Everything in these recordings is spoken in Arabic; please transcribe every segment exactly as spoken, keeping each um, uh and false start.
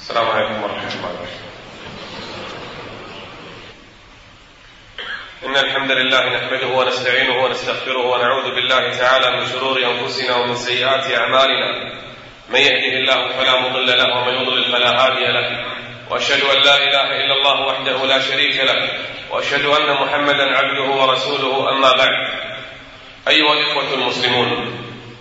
السلام عليكم ورحمة الله وبركاته. إن الحمد لله نحمده ونستعينه ونستغفره ونعوذ بالله تعالى من شرور أنفسنا ومن سيئات أعمالنا، من يهده الله فلا مضل له ومن يضلل فلا هادي له، وأشهد أن لا إله إلا الله وحده لا شريك له، وأشهد أن محمدا عبده ورسوله. أما بعد، أيها الإخوة المسلمون،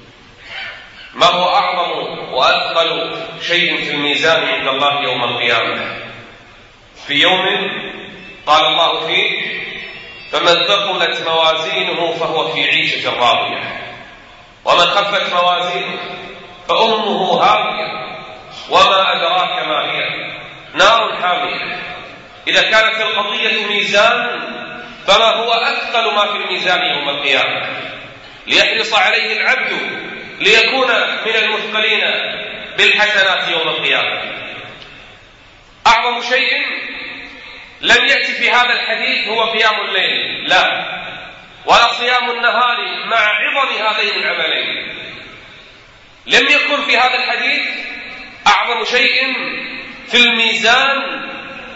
ما هو أعظم وأثقل شيء في الميزان عند الله يوم القيامة؟ في يوم قال الله فيه: فمن ثقلت موازينه فهو في عيشة راضية، ومن خفت موازينه فأمه هاوية، وما أدراك ما هي، نار حامية. إذا كانت القضية ميزان، فما هو أثقل ما في الميزان يوم القيامة ليحرص عليه العبد ليكون من المثقلين بالحسنات يوم القيامة؟ أعظم شيء لم يأتي في هذا الحديث هو قيام الليل، لا، ولا صيام النهار مع عظم هذين العملين. لم يكن في هذا الحديث أعظم شيء في الميزان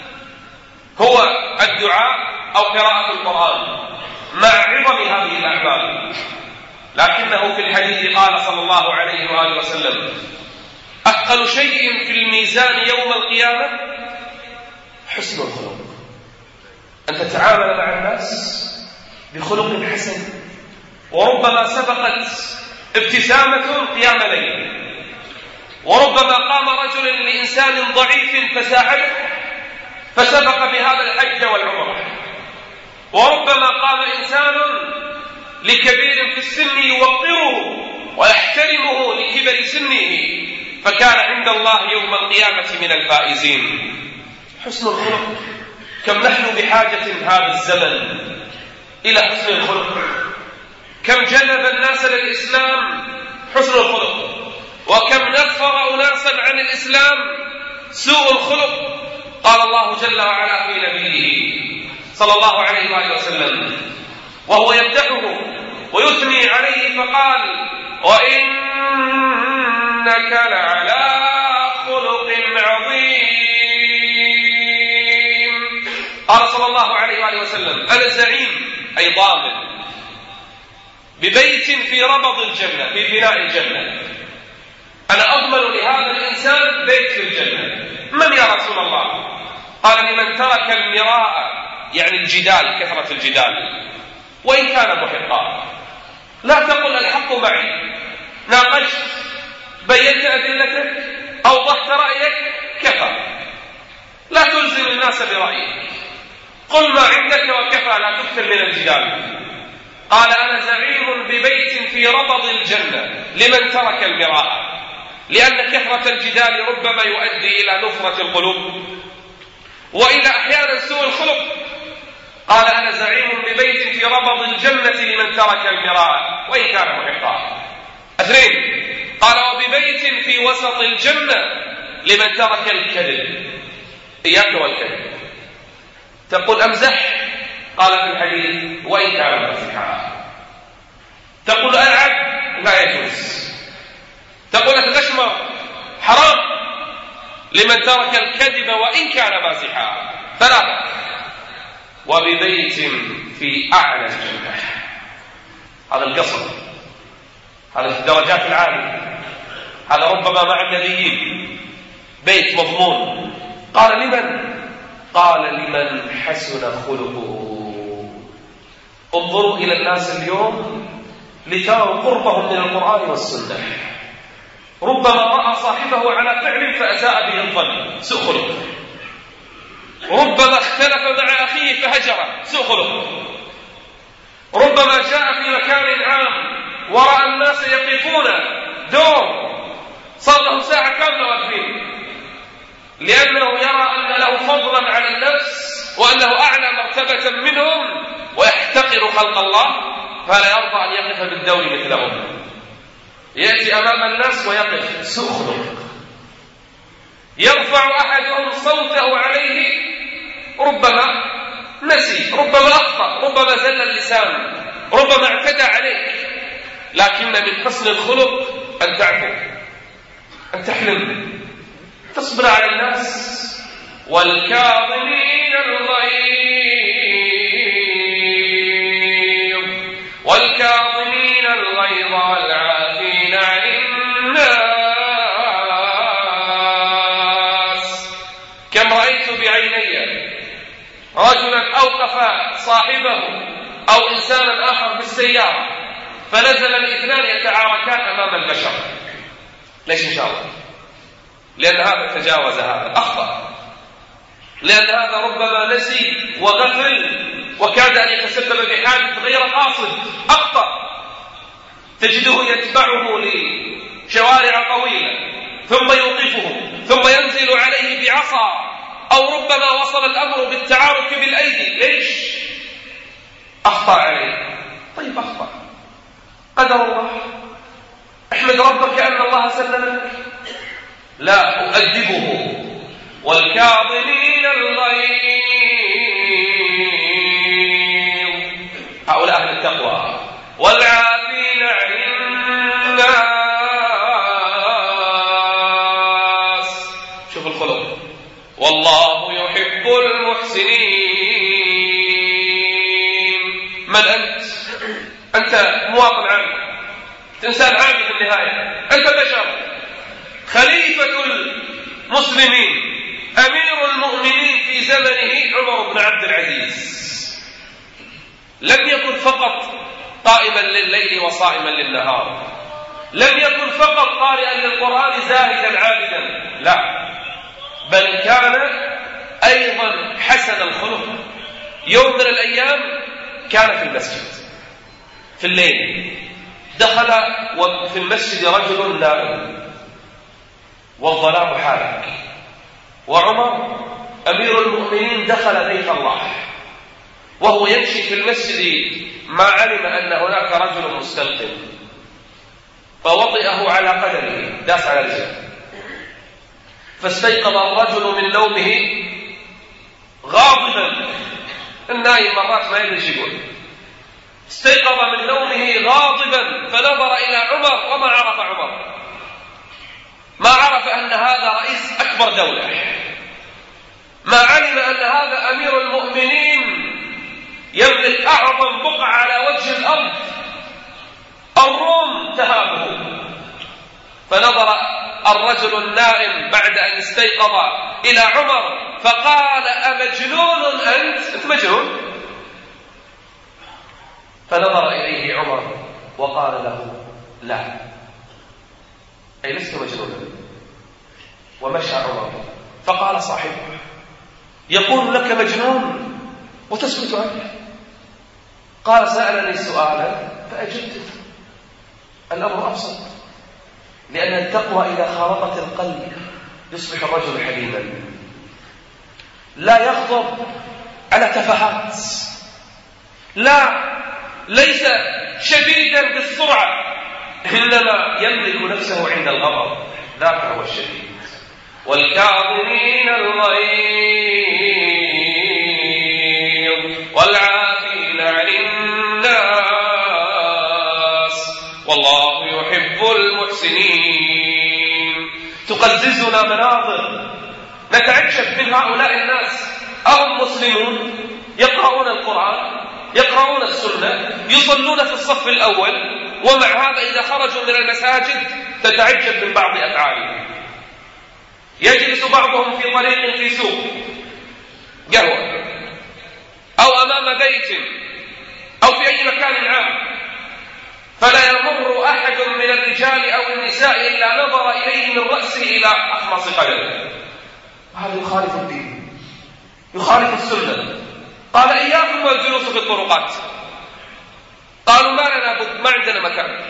هو الدعاء أو قراءة القرآن مع عظم هذه الأعمال، لكنه في الحديث قال صلى الله عليه وآله وسلم: أثقل شيء في الميزان يوم القيامة حسن الخلق، أن تتعامل مع الناس بخلق حسن. وربما سبقت ابتسامة قيام ليل، وربما قام رجل لإنسان ضعيف فساعده فسبق بهذا الحج والعمرة، وربما قام إنسان لكبير في السن يوقره ويحترمه لكبر سنه فكان عند الله يوم القيامة من الفائزين. حسن الخلق، كم نحن بحاجة هذا الزمن إلى حسن الخلق، كم جلب الناس للإسلام حسن الخلق، وكم نفر أناسا عن الإسلام سوء الخلق. قال الله جل وعلا في نبيه صلى الله عليه وآله وسلم وهو يمدحه ويثني عليه فقال: وإنك لعلى خلق عظيم. قال صلى الله عليه وآله وسلم: أنا زعيم أي ضامن ببيت في ربض الجنة، في بناء الجنة، أنا أضمن لهذا الإنسان بيت في الجنة. من يا رسول الله؟ قال: لمن ترك المراء، يعني الجدال، كثرة الجدال، وإن كان محقا. لا تقل الحق معي، ناقشت، بينت أدلتك، أوضحت رأيك، كفى. لا تلزم الناس برأيك، قل ما عندك وكفى، لا تكثر من الجدال. قال: أنا زعيم ببيت في ربض الجنة لمن ترك المراء، لأن كثرة الجدال ربما يؤدي إلى نفرة القلوب وإلى أحيانا سوء الخلق. قال: أنا زعيم ببيت في ربض الجنة لمن ترك المراء وإن كان محقا. اثنين، قال: وببيت في وسط الجنة لمن ترك الكذب. إياك والكذب، تقول أمزح، قال في الحديث: وإن كان مزحا. تقول ألعب، لا يجوز. تقول أتغشمر، حرام، لمن ترك الكذب وإن كان مازحا. ثلاثة، وببيت في أعلى الجنة، هذا القصر، هذا في الدرجات العالية، هذا ربما مع النبيين، بيت مضمون. قال: لمن؟ قال: لمن حسن خلقه. انظروا إلى الناس اليوم لتروا قربهم من القرآن والسنة، ربما رأى صاحبه على فعل فأساء به الظن، سوء خلق. ربما اختلف مع أخيه فهجره، سوء خلق. ربما جاء في مكان عام ورأى الناس يقفون دور، صار له ساعة كاملة واقفين، لأنه يرى أن له فضلا على الناس وأنه أعلى مرتبة منهم ويحتقر خلق الله، فلا يرضى أن يقف بالدور مثلهم. يأتي أمام الناس ويقف، سوء خلق. يرفع أحدهم صوته عليه، ربما نسي، ربما أخطأ، ربما زل اللسان، ربما اعتدى عليك، لكن من حسن الخلق أن تعفو، أن تحلم، تصبر على الناس. والكاظمين الغيظ والكاظمين الغيظ والعافين عن الناس. كم رأيت بعيني رجلا أوقف صاحبه أو إنسانا آخر بالسيارة فنزل الاثنان يتعاركان أمام البشر. ليش إن شاء الله؟ لأن هذا تجاوز هذا، أخطأ، لأن هذا ربما نسي وغفل وكاد أن يتسبب بحادث غير قاصد، أخطأ. تجده يتبعه لشوارع طويلة ثم يوقفه ثم ينزل عليه بعصا، أو ربما وصل الأمر بالتعارك بالأيدي. ليش؟ أخطأ عليه. طيب أخطأ، قدر الله، احمد ربك أن الله سلم لك. لا، أؤدبه. والكاظمين الغيظ هؤلاء أهل التقوى، والعافين عن الناس. شوف الخلق. والله يحب المحسنين. من أنت؟ أنت مواطن عادي، إنسان عادي في النهاية، أنت بشر. خليفة المسلمين أمير المؤمنين في زمنه عمر بن عبد العزيز لم يكن فقط قائما لليل وصائما للنهار، لم يكن فقط قارئا للقرآن زاهدا عابدا، لا، بل كان أيضا حسن الخلق. يوم من الأيام كان في المسجد في الليل، دخل في المسجد رجل نائم والظلام حالك، وعمر أمير المؤمنين دخل بيت الله وهو يمشي في المسجد ما علم أن هناك رجل مستلقٍ، فوطئه على قدمه، داس على رجله، فاستيقظ الرجل من نومه غاضبا. النايم مرات ما يدري ايش يقول. استيقظ من نومه غاضبا فنظر إلى عمر وما عرف عمر، ما عرف أن هذا رئيس أكبر دولة، ما علم أن هذا أمير المؤمنين يملك أعظم بقعة على وجه الأرض، الروم تهابه. فنظر الرجل النائم بعد أن استيقظ إلى عمر فقال: أمجنون أنت؟ أنت مجنون؟ فنظر إليه عمر وقال له: لا، أي لست مجنونا. ومشى عمر، فقال صاحبه: يقول لك مجنون وتسكت عنه. قال: سألني سؤالا فأجبت. الأمر أبسط، لأن التقوى إذا خالطت القلب يصبح الرجل حليما، لا يغضب على تفاهات، لا، ليس شديدا بالسرعة، إنما يملك نفسه عند الغضب، ذاك هو الشديد. والكاظمين الغيظ والعافين عن الناس والله يحب المحسنين. تقززنا مناظر نتعجب من هؤلاء الناس، أهم مسلمون يقرؤون القرآن، يقرؤون السنة، يصلون في الصف الأول، ومع هذا إذا خرجوا من المساجد تتعجب من بعض أفعالهم. يجلس بعضهم في طريق في سوق قهوة أو أمام بيت أو في أي مكان عام، فلا يمر أحد من الرجال أو النساء إلا نظر إليه من رأسه إلى أخمص قدمه. هذا يخالف الدين، يخالف السنة. قال: إياكم والجلوس في الطرقات. قالوا: ما لنا بد، ما عندنا مكان.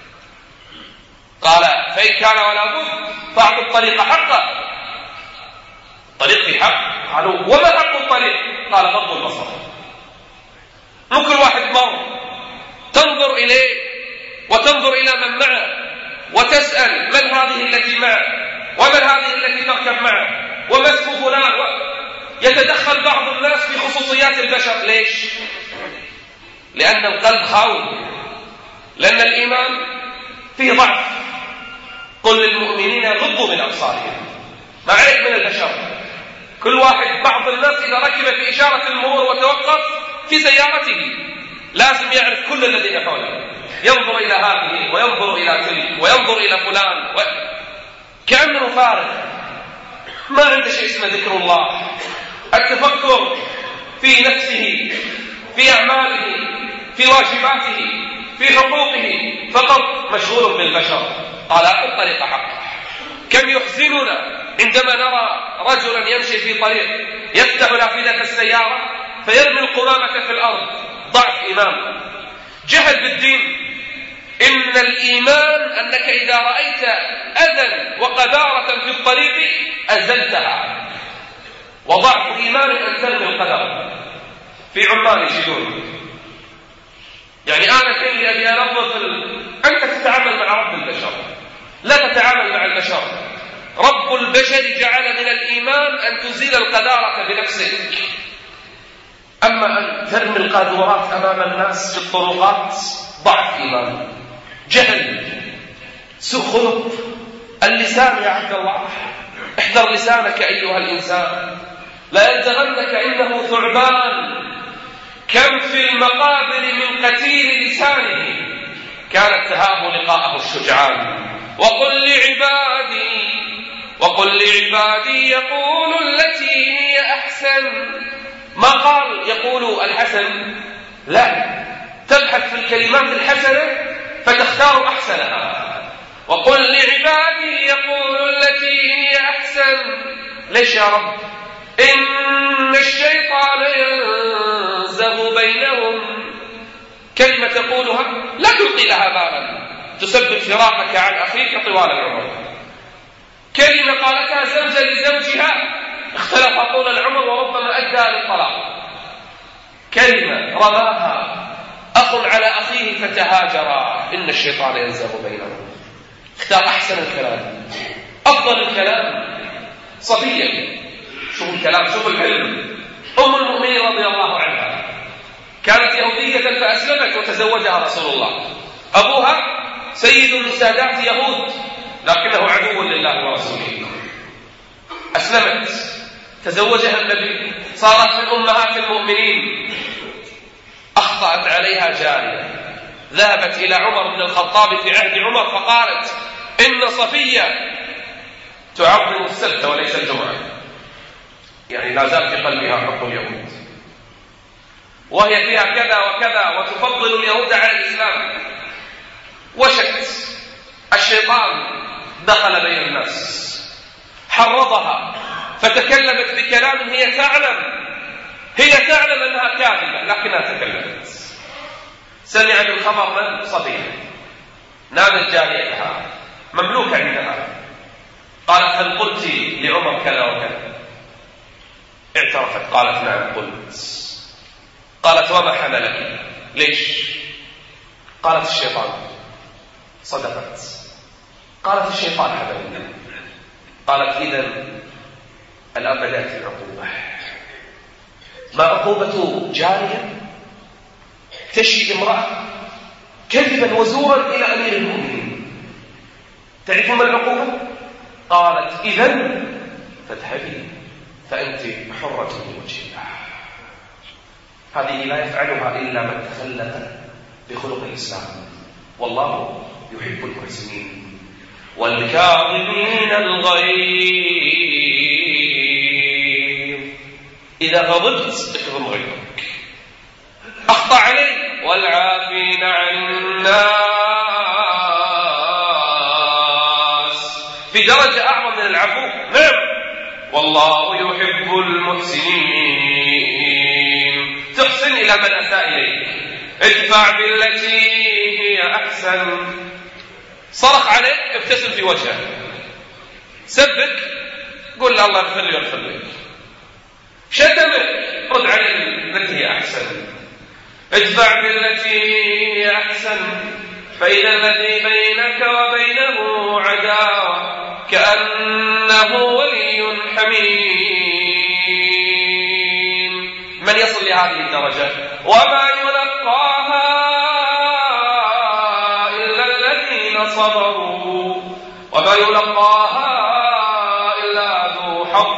قال: فإن كان ولا بد فأعطوا الطريق حقه. الطريق في حق. قالوا: وما حق الطريق؟ قال: غض البصر. ممكن واحد مر تنظر إليه وتنظر إلى من معه وتسأل: من هذه التي معه؟ ومن هذه التي تركب معه؟ وما اسم فلان؟ يتدخل بعض الناس في خصوصيات البشر. ليش؟ لأن القلب خاوي، لأن الإيمان فيه ضعف. قل للمؤمنين يغضوا من أبصارهم. ما عليك من البشر. كل واحد، بعض الناس إذا ركب في إشارة المرور وتوقف في سيارته لازم يعرف كل الذين حوله، ينظر إلى هذه وينظر إلى تلك وينظر إلى فلان و... كأنه فارغ، ما عنده شيء اسمه ذكر الله، التفكر في نفسه، في أعماله، في واجباته، في حقوقه، فقط مشغول بالبشر. قال الطريق حق. كم يحزننا عندما نرى رجلا يمشي في طريق يفتح نافذة السيارة فيرمي القمامة في الأرض. ضعف إيمان، جهل بالدين. إن الإيمان أنك إذا رأيت أذى وقذارة في الطريق أزلتها، وضعف إيمان أن ترمي القذارة. في عمان يجدون، يعني أنا كلي أبي أنظف ال... أنت تتعامل مع رب البشر، لا تتعامل مع البشر. رب البشر جعل من الإيمان أن تزيل القذارة بنفسك، أما أن ترمي القاذورات أمام الناس في الطرقات ضعف إيمان، جهل، سوء خلق. اللسان يا عبد الله، احذر لسانك أيها الإنسان، لا يلزغنك إنه ثعبان. كم في المقابر من قتيل لسانه كانت تهاب لقاءه الشجعان. وقل لعبادي وقل لعبادي يقول التي هي أحسن. ما قال يقول الحسن، لا، تبحث في الكلمات الحسنة فتختار أحسنها. وقل لعبادي يقول التي هي أحسن. ليش يا رب؟ إن الشيطان ينزغ بينهم. كلمة تقولها لا تلقي لها بالا تسبب فراقك عن أخيك طوال العمر. كلمة قالتها زوجة لزوجها اختلف طول العمر وربما أدى للطلاق. كلمة رماها أخ على أخيه فتهاجرا. إن الشيطان ينزغ بينهم. اختار أحسن الكلام، أفضل الكلام. صبية، شوف الكلام، شوف العلم. أم المؤمنين رضي الله عنها كانت يهودية فأسلمت وتزوجها رسول الله. أبوها سيد من سادات يهود لكنه عدو لله ورسوله. أسلمت، تزوجها النبي، صارت من أمهات المؤمنين. أخطأت عليها جارية، ذهبت إلى عمر بن الخطاب في عهد عمر فقالت إن صفية تعظم السبت وليس الجمعة، يعني لا زال في قلبها حب اليهود، وهي فيها كذا وكذا وتفضل اليهود على الإسلام. وشت، الشيطان دخل بين الناس حرضها فتكلمت بكلام هي تعلم هي تعلم أنها كاذبة لكنها تكلمت. سمعت الخبر من صفية، نادت جاريتها مملوكة عندها، قالت هل قلت لعمر كذا وكذا؟ اعترفت، قالت نعم قلت. قالت وما حملك؟ ليش؟ قالت الشيطان. صدقت، قالت الشيطان حملني. قالت إذن الآن بدأت العقوبة. ما عقوبة جارية تشي امرأة كذبا وزورا إلى أمير المؤمنين؟ تعرفون ما العقوبة؟ قالت إذن فاذهبي فأنت حرة لوجه الله. هذه لا يفعلها إلا من تخلق بخلق الإسلام، والله يحب المحسنين. والكاظمين الغيظ، إذا غضبت اكظم غيظك. أخطأ عليك. والعافين عن الناس، في درجة أعظم من العفو. نعم، والله يحب المحسنين. تحسن إلى من أساء إليك، ادفع بالتي هي أحسن. صرخ عليك، ابتسم في وجهه. سبك، قل له الله يغفر لي ويغفر لك. شتمك، رد عليه بالتي هي أحسن. ادفع بالتي هي أحسن فإذا الذي بينك وبينه عداوة كأنه ولي حميم. من يصل لهذه الدرجة؟ وما يلقاها إلا الذين صبروا وما يلقاها إلا ذو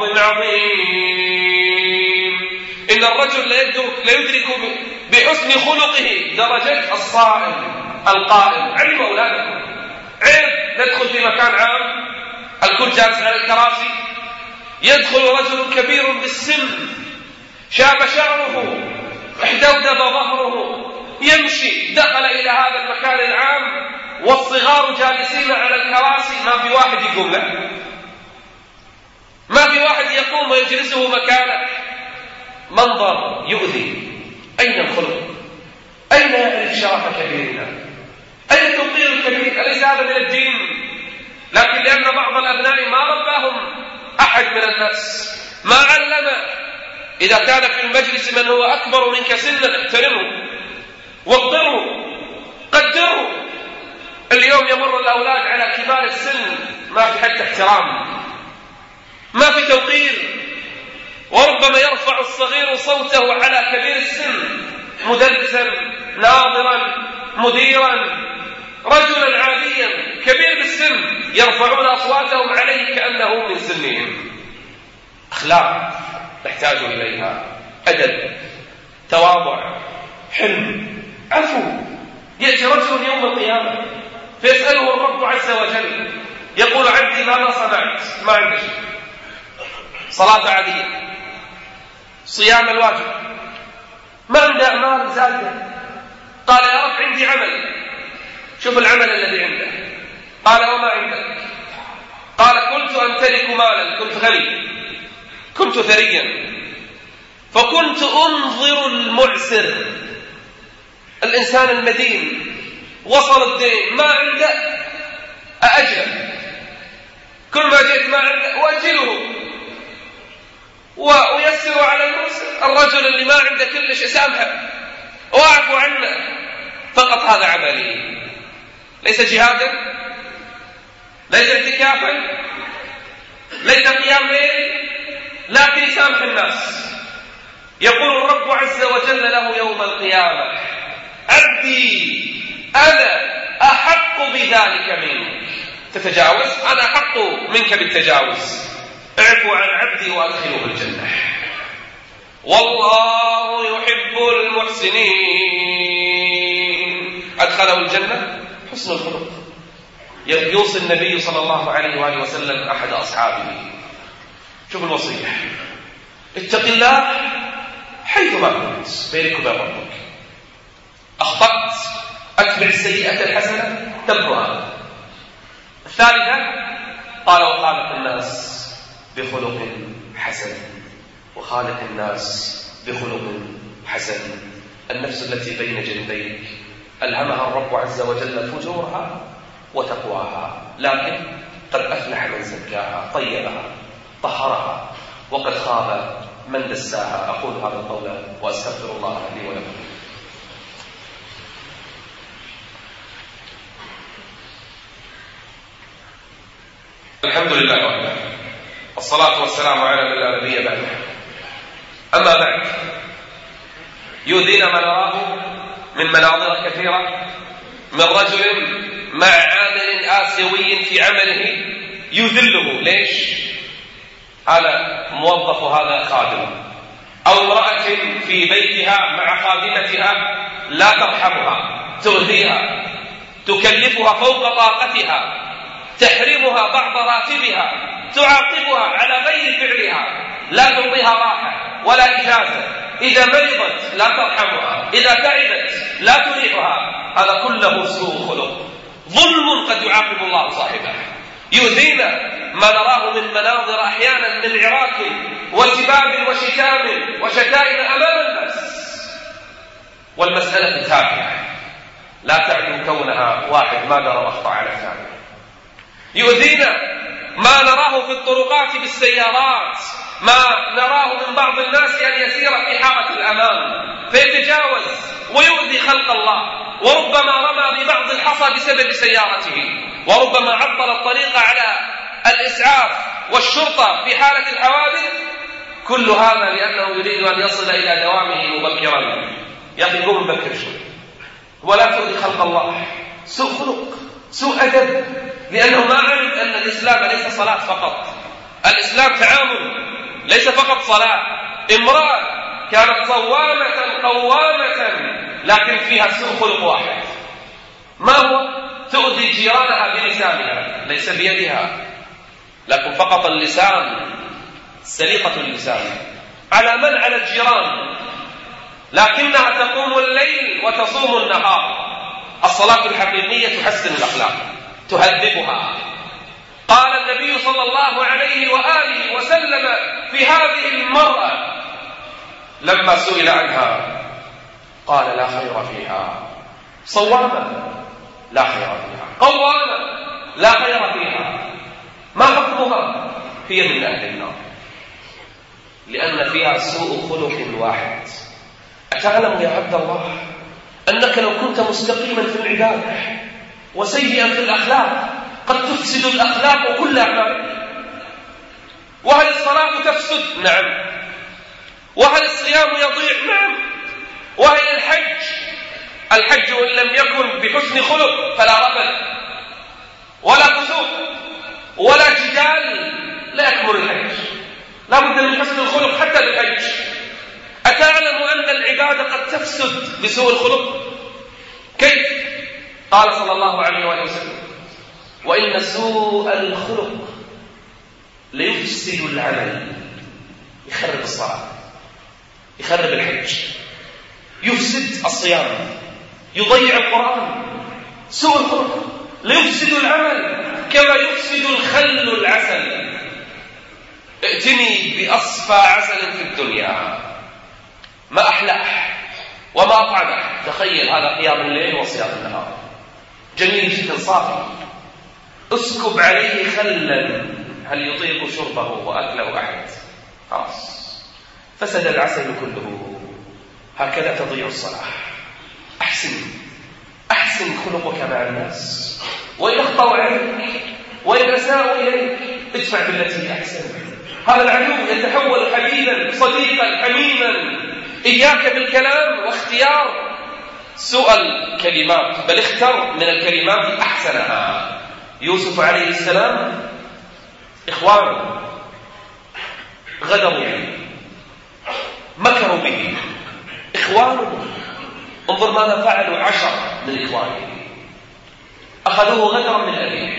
حظ عظيم. إن الرجل لا يدرك بحسن خلقه درجة الصائم القائم. علم أولادكم، عيب ندخل في مكان عام الكل جالس على الكراسي، يدخل رجل كبير بالسن شاب شعره احدودب ظهره يمشي، دخل إلى هذا المكان العام والصغار جالسين على الكراسي، ما في واحد يقوم له، ما في واحد يقوم ويجلسه مكانه. منظر يؤذي. أين الخلق؟ أين يعرف شرف كبيرنا؟ أين توقير الكبير؟ أليس هذا من الدين؟ لكن لأن بعض الأبناء ما رباهم أحد من الناس، ما علم. إذا كان في المجلس من هو أكبر منك سنا احترمه وقره قدره. اليوم يمر الأولاد على كبار السن ما في حتى احترام، ما في توقير، وربما يرفع الصغير صوته على كبير السن، مدرسا ناظرا مديرا رجلا عاديا كبير بالسن، يرفعون أصواتهم عليه كأنه من سنهم. أخلاق نحتاج إليها، أدب، تواضع، حلم، عفو. يأتي رجل يوم القيامة فيسأله الرب عز وجل، يقول عبدي ماذا صنعت؟ ما عندي شيء، صلاة عادية، صيام الواجب، ما عنده أعمال زادة. قال يا رب عندي عمل. شوف العمل الذي عنده. قال وما عندك؟ قال كنت أمتلك مالا، كنت غني، كنت ثريا، فكنت أنظر المعسر، الإنسان المدين وصل الدين ما عنده أأجله، كل ما جئت ما عنده وأجله ويسر على المعسر. الرجل اللي ما عنده كل شيء سامحه وأعفو عنه. فقط هذا عملي، ليس جهادا، ليس اعتكافا، ليس قيام ليل، لكن سامح الناس. يقول الرب عز وجل له يوم القيامة عبدي أنا أحق بذلك منك. تتجاوز؟ أنا أحق منك بالتجاوز. اعفو عن عبدي وأدخله الجنة. والله يحب المحسنين. أدخله الجنة حسن الخلق. يوصي النبي صلى الله عليه وآله وسلم أحد أصحابه، شوف الوصية، اتق الله حيثما كنت، بينك وبين ربك. أخطأت أتبع السيئة الحسنة تمحها. الثالثة قال وخالق الناس بخلق حسن، وخالق الناس بخلق حسن. النفس التي بين جنبيك ألهمها الرب عز وجل فجورها وتقواها، لكن قد أفلح من زكاها، طيبها، طهرها، وقد خاب من دساها. أقول هذا القول وأستغفر الله لي ولكم. الحمد لله وحده، والصلاة والسلام على من لا نبي بعده. أما بعد، يؤذينا ما نراه من مناظر كثيرة من رجل مع عامل آسيوي في عمله يذله. ليش؟ هذا موظف وهذا خادم، أو امرأة في بيتها مع خادمتها لا ترحمها، تؤذيها، تكلفها فوق طاقتها، تحرمها بعض راتبها، تعاقبها على غير فعلها، لا تعطيها راحة ولا إجازة. إذا مرضت لا ترحمها، إذا تعبت لا تريحها. هذا كله سوء خلق، ظلم قد يعاقب الله صاحبه. يؤذينا ما نراه من مناظر أحيانا من عراك وسباب وشتام وشتائم أمام الناس، والمسألة تافهة لا تعني كونها واحد ما درى أخطأ على الثاني. يؤذينا ما نراه في الطرقات بالسيارات، ما نراه من بعض الناس أن يسير في حارة الأمام فيتجاوز ويؤذي خلق الله، وربما رمى ببعض الحصى بسبب سيارته، وربما عطل الطريق على الإسعاف والشرطة في حالة الحوادث. كل هذا لأنه يريد أن يصل إلى دوامه مبكرا. يا أخي قوم مبكر شوي ولا تؤذي خلق الله. سوء خلق، سوء أدب، لأنه ما علم أن الإسلام ليس صلاة فقط، الإسلام تعامل، ليس فقط صلاة. امرأة كانت صوامة قوامة لكن فيها سوء خلق واحد، ما هو؟ تؤذي جيرانها بلسانها، ليس بيدها، لكن فقط اللسان، سليقة اللسان. على من؟ على الجيران، لكنها تقوم الليل وتصوم النهار. الصلاة الحقيقية تحسن الأخلاق، تهذبها. قال النبي صلى الله عليه وآله وسلم في هذه المرأة لما سئل عنها قال لا خير فيها، صوامة لا خير فيها، قوامة لا خير فيها. ما حكمها؟ هي من أهل النار، لأن فيها سوء خلق واحد. أتعلم يا عبد الله أنك لو كنت مستقيما في العبادة وسيئا في الأخلاق قد تفسد الأخلاق كل أعمالك؟ وهل الصلاة تفسد؟ نعم. وهل الصيام يضيع؟ نعم. وهل الحج؟ الحج وإن لم يكن بحسن خلق فلا رفث ولا فسوق ولا جدال لا يكمل الحج، لا بد من حسن الخلق حتى بالحج. أتعلم أن العبادة قد تفسد بسوء الخلق؟ كيف؟ قال صلى الله عليه وآله وسلم وإن سوء الخلق ليفسد العمل، يخرب الصلاة، يخرب الحج، يفسد الصيام، يضيع القرآن. سوء الخلق ليفسد العمل كما يفسد الخل العسل. ائتني بأصفى عسل في الدنيا، ما أحلاه وما أطعمه. تخيل هذا قيام الليل وصيام النهار، جميل جدا صافي، اسكب عليه خلا هل يطيق شربه وأكله أحد؟ خلاص فسد العسل كله. هكذا تضيع الصلاة. أحسن أحسن خلقك مع الناس، وإن أخطأوا عليك وإن أساءوا إليك ادفع بالتي أحسن. هذا العدو يتحول حبيبا صديقا حميما. إياك بالكلام واختيار سوء الكلمات، بل اختر من الكلمات أحسنها. يوسف عليه السلام إخوانه غدروا به، مكروا به، إخوانه انظر ماذا فعلوا عشر من إخوانه. أخذوه غدرا من أبيه،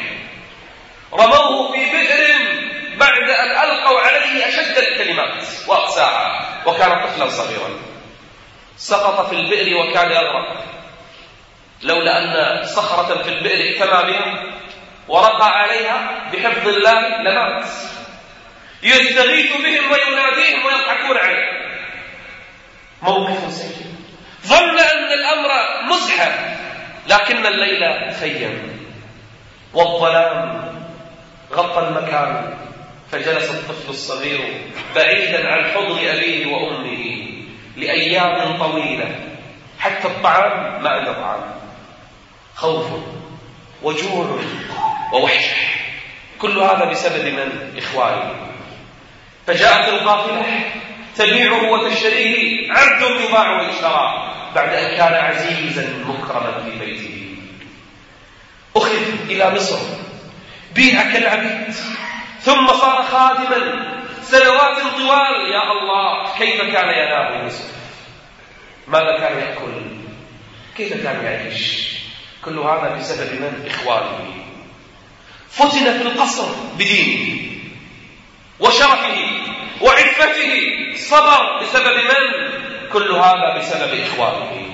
رموه في بئر بعد أن ألقوا عليه أشد الكلمات وأقساها، وكان طفلا صغيرا، سقط في البئر وكان يغرق، لولا أن صخرة في البئر ائتمى بها ورقى عليها بحفظ الله لمات. يستغيث بهم ويناديهم ويضحكون عليه. موقف سيء. ظن أن الأمر مزحف، لكن الليل خيم والظلام غطى المكان، فجلس الطفل الصغير بعيدا عن حضن أبيه وأمه لأيام طويلة، حتى الطعام ما عنده طعام. خوف وجوع ووحشة، كل هذا بسبب من؟ إخوانه. فجاءت القافلة تبيعه وتشتريه، عبد يباع ويشترى بعد أن كان عزيزا مكرما في بيته. أخذ إلى مصر، بيع كالعبيد، ثم صار خادما سنوات طوال. يا الله، كيف كان ينام يوسف؟ ماذا كان يأكل؟ كيف كان يعيش؟ كل هذا بسبب من؟ إخوانه. فتن في القصر بدينه وشرفه وعفته، صبر بسبب من؟ كل هذا بسبب إخوانه.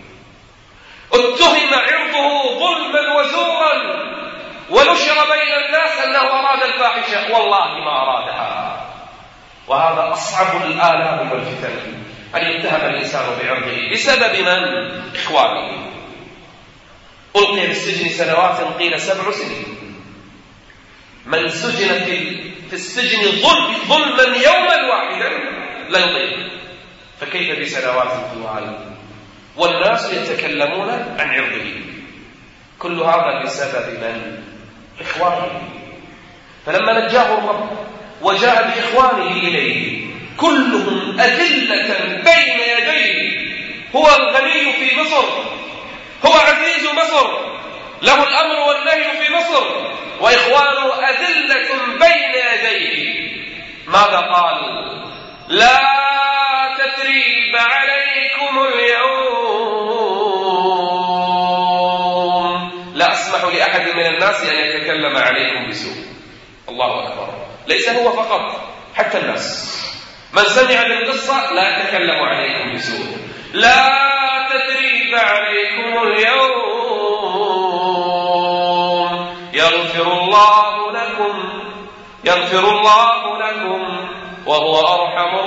اتهم عرضه ظلما وزورا ونشر بين الناس أنه أراد الفاحشة، والله ما أرادها. وهذا أصعب الآلام والفتن، أن يتهم الإنسان بعرضه بسبب من؟ إخوانه. ألقي في السجن سنوات، قيل سبع سنين. من سجن في السجن ظلم ظلما يوما واحدا لا يطيق، فكيف بسنوات طوال؟ والناس يتكلمون عن عرضه. كل هذا بسبب من؟ إخوانه. فلما نجاه الرب وجاء بإخوانه إليه كلهم أذلة بين يديه، هو الغني في مصر، هو عزيز مصر، له الأمر والنهي في مصر، وإخوانه أذلة بين يديه. ماذا قال؟ لا تثريب عليكم اليوم، لا أسمح لأحد من الناس أن يتكلم عليكم بسوء. الله أكبر. ليس هو فقط، حتى الناس من سمع بالقصة لا يتكلم عليكم بسوء. لا تثريب عليكم اليوم يغفر الله لكم، يغفر الله لكم وهو أرحم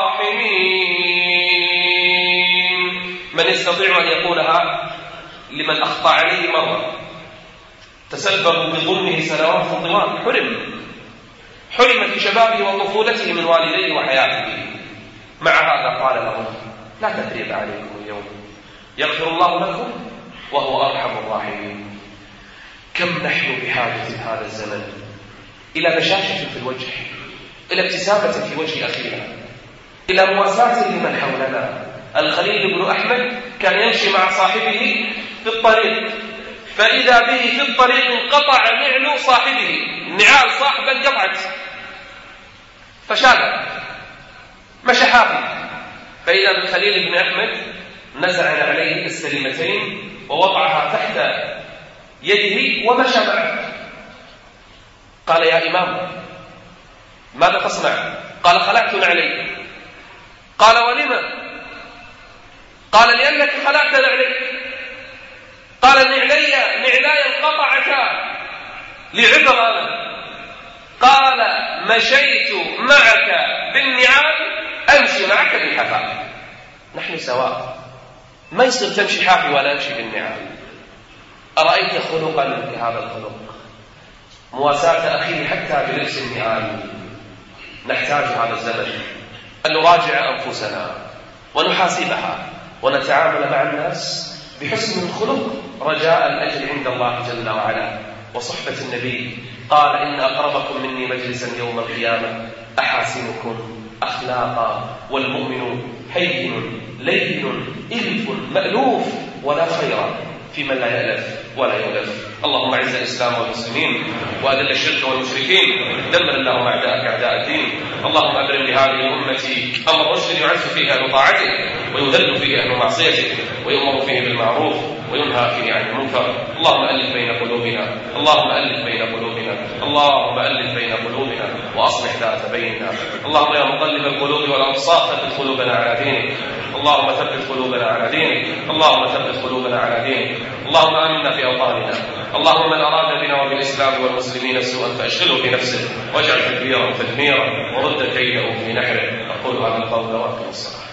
الراحمين. من يستطيع أن يقولها لمن أخطأ عليه مرة تسبب بظلمه سنوات طوال، حرم حرم في شبابه وطفولته من والديه وحياته. مع هذا قال لهم لا تثريب عليكم اليوم يغفر الله لكم وهو أرحم الراحمين. كم نحن بحاجة هذا الزمن إلى بشاشة في الوجه، إلى ابتسامة في وجه أخينا، إلى مواساة لمن حولنا. الخليل بن أحمد كان يمشي مع صاحبه في الطريق، فإذا به في الطريق انقطع نعل صاحبه، نعال صاحبا انقطعت، فشاد مشى حافي، فإذا الخليل بن أحمد نزع عليه السلمتين ووضعها تحت يده ومشى معه. قال يا إمام ماذا تصنع؟ قال خلعت نعلي. قال ولما؟ قال لأنك خلعت نعلي. قال نعلي نعلاي انقطعتا لعذر أنا. قال مشيت معك بالنعال أمشي معك بالحفاء، نحن سواء، ما يصير تمشي حافي ولا أمشي بالنعال. أرأيت خلقا كهذا الخلق، مواساة أخيه حتى بلبس النعال. نحتاج هذا الزمن أن نراجع أنفسنا ونحاسبها ونتعامل مع الناس بحسن الخلق رجاء الأجر عند الله جل وعلا وصحبة النبي. قال إن أقربكم مني مجلسا يوم القيامة أحاسنكم أخلاقا، والمؤمن هين لين إلف مألوف، ولا خير في من لا يألف ولا يؤلف. اللهم اعز الإسلام والمسلمين وأذل الشرك والمشركين، دمر اللهم أعداءك أعداء الدين. اللهم أبرم لهذه الأمة أمر رشد يعز فيه أهل طاعته ويذل فيه أهل معصيته، ويؤمر فيه بالمعروف وينهى فيه عن المنكر. اللهم ألف بين قلوبنا، اللهم ألف بين قلوبنا، اللهم ألف بين قلوبنا وأصلح ذات بيننا. اللهم يا مقلب القلوب والأبصار ثبت قلوبنا على دينك، اللهم ثبت قلوبنا على دينك، اللهم ثبت قلوبنا على دينك. اللهم آمنا في أوطاننا. اللهم من أراد بنا وبالإسلام والمسلمين سوءا فأشغله في نفسه واجعل تدبيره تدميرا ورد كيده في نحره. أقول هذا القول وأقم الصلاة.